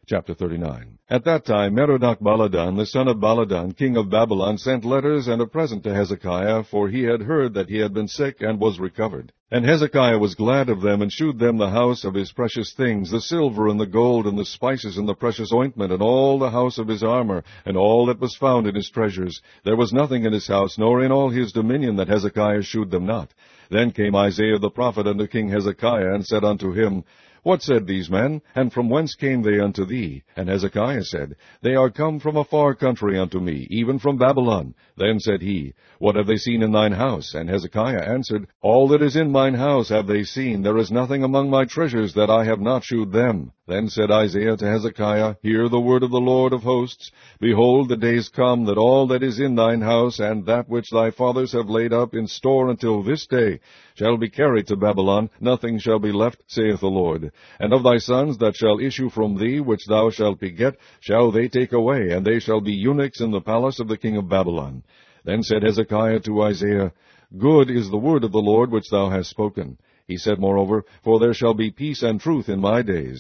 Chapter 39. At that time Merodach-Baladan, the son of Baladan, king of Babylon, sent letters and a present to Hezekiah, for he had heard that he had been sick and was recovered. And Hezekiah was glad of them, and shewed them the house of his precious things, the silver and the gold, and the spices and the precious ointment, and all the house of his armor, and all that was found in his treasures. There was nothing in his house, nor in all his dominion, that Hezekiah shewed them not. Then came Isaiah the prophet unto King Hezekiah, and said unto him, What said these men, and from whence came they unto thee? And Hezekiah said, They are come from a far country unto me, even from Babylon. Then said he, What have they seen in thine house? And Hezekiah answered, All that is in mine house have they seen. There is nothing among my treasures that I have not shewed them. Then said Isaiah to Hezekiah, Hear the word of the Lord of hosts. Behold, the days come that all that is in thine house, and that which thy fathers have laid up in store until this day, shall be carried to Babylon. Nothing shall be left, saith the Lord. And of thy sons that shall issue from thee, which thou shalt beget, shall they take away, and they shall be eunuchs in the palace of the king of Babylon. Then said Hezekiah to Isaiah, Good is the word of the Lord which thou hast spoken. He said moreover, For there shall be peace and truth in my days.